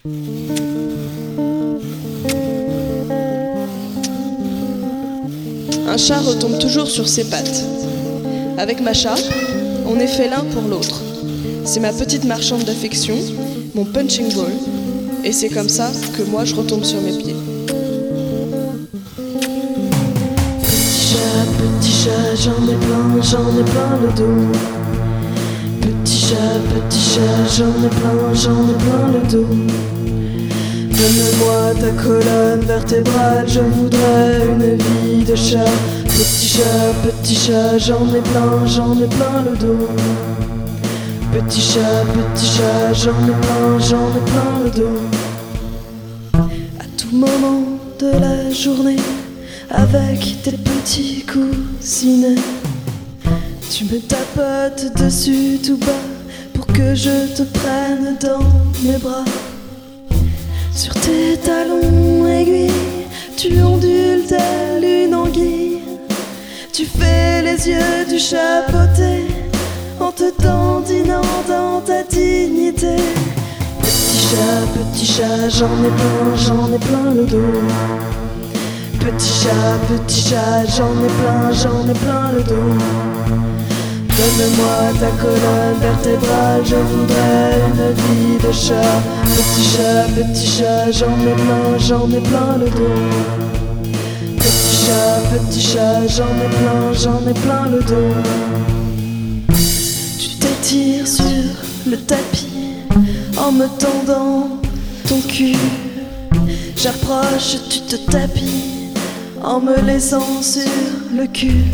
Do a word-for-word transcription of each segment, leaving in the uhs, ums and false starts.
Un chat retombe toujours sur ses pattes. Avec Macha, on est fait l'un pour l'autre. C'est ma petite marchande d'affection, mon punching ball, et c'est comme ça que moi je retombe sur mes pieds. Petit chat, petit chat, j'en ai plein, j'en ai plein le dos. Petit chat, petit chat, j'en ai plein, j'en ai plein le dos. Donne-moi ta colonne vertébrale, je voudrais une vie de chat. Petit chat, petit chat, j'en ai plein, j'en ai plein le dos. Petit chat, petit chat, j'en ai plein, j'en ai plein le dos. À tout moment de la journée, avec tes petits coussinets, tu me tapotes dessus tout bas pour que je te prenne dans mes bras. Sur tes talons aiguilles, tu ondules telle une anguille. Tu fais les yeux du chapeauté en te dandinant dans ta dignité. Petit chat, petit chat, j'en ai plein, j'en ai plein le dos. Petit chat, petit chat, j'en ai plein, j'en ai plein le dos. Donne-moi ta colonne vertébrale, je voudrais une vie de chat. Petit chat, petit chat, j'en ai plein, j'en ai plein le dos. Petit chat, petit chat, j'en ai plein, j'en ai plein le dos. Tu t'étires sur le tapis en me tendant ton cul. J'approche, tu te tapis en me laissant sur le cul.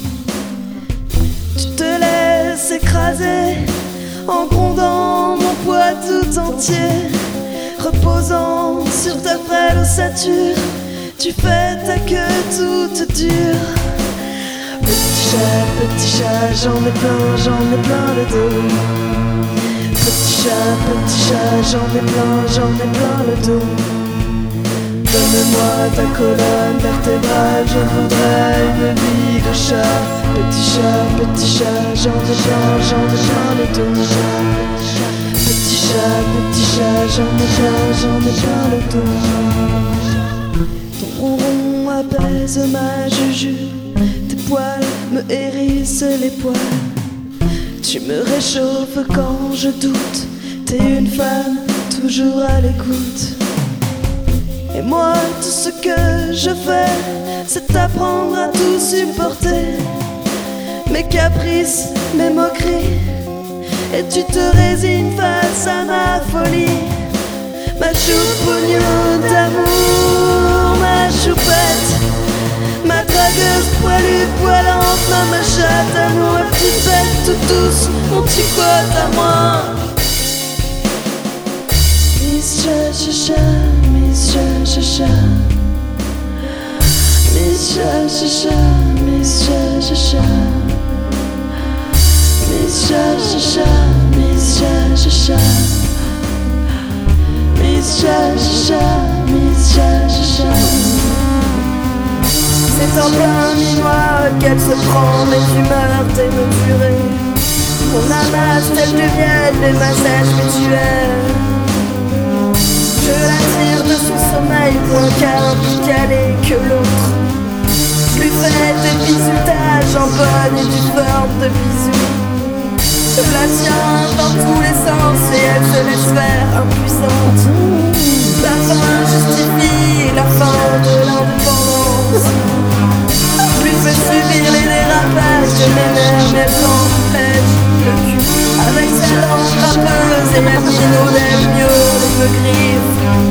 Tu te laisses écraser en grondant mon poids tout entier. Reposant sur ta frêle ossature, tu fais ta queue toute dure. Petit chat, petit chat, j'en ai plein, j'en ai plein le dos. Petit chat, petit chat, j'en ai plein, j'en ai plein le dos. Donne-moi ta colonne vertébrale, je voudrais une vie de chat. Petit chat, petit chat, j'en ai plein, j'en ai plein le dos. Petit chat, petit chat, j'en ai plein, j'en ai plein le dos. Ton ronron apaise ma juju, tes poils me hérissent les poils. Tu me réchauffes quand je doute, t'es une femme toujours à l'écoute. Et moi, tout ce que je fais, c'est apprendre à tout supporter. Mes caprices, mes moqueries, et tu te résignes face à ma folie. Ma choupougnon d'amour, ma choupette, ma dragueuse poilue, poilante, ma machette à nous, ma petite bête toute douce, mon petit pote à moi. Miss Cha Cha Cha, Miss Cha Cha Cha, Miss Cha Cha Cha, Miss Cha Cha Cha, Miss Cha Cha Cha, Miss Cha Cha Cha, Miss Cha Cha Cha, Miss Cha Cha Cha. C'est en plein minuit qu'elle se prend mes humeurs démesurées. On amasse tel du miel des massages mutuels. Je l'attire de son sommeil pour un câlin plus calé que l'autre. Je lui fais des bisoutages en bonne et due forme de bisous. Je la tiens dans tous les sens et elle se laisse faire impuissante. La fin justifie la fin de l'indépendance. Je lui fais subir les dérapages de mes nerfs, mais elle s'empêche le cul avec sa langue râpeuse et ma minot d'aile mieux me griffe.